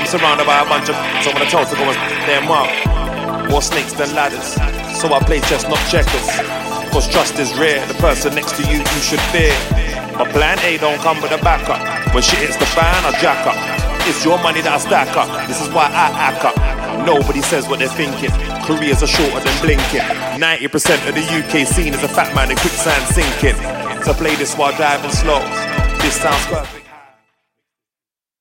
I'm surrounded by a bunch of so when I told to go and them up. More snakes than ladders. So I play chess, not checkers. Cause trust is rare. The person next to you should fear. My plan A don't come with a backup. When shit hits the fan, I jack up. It's your money that I stack up. This is why I act up. Nobody says what they're thinking. Careers are shorter than blinking. 90% of the UK scene is a fat man in quicksand sinking. So play this while driving slow. This sounds perfect.